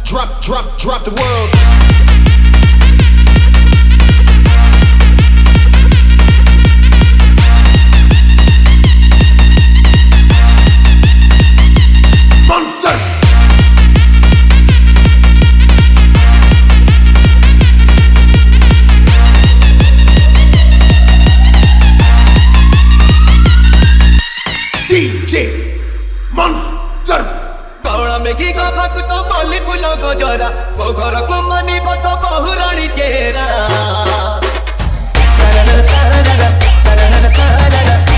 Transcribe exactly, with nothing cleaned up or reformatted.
drop, drop, drop the world. Monster! D J Monster! कौड़ा में की का भक तो माली फूलों को जोरा वो घर को मनी बतो बहुरानी चेहरा सरन सरन सरन सरन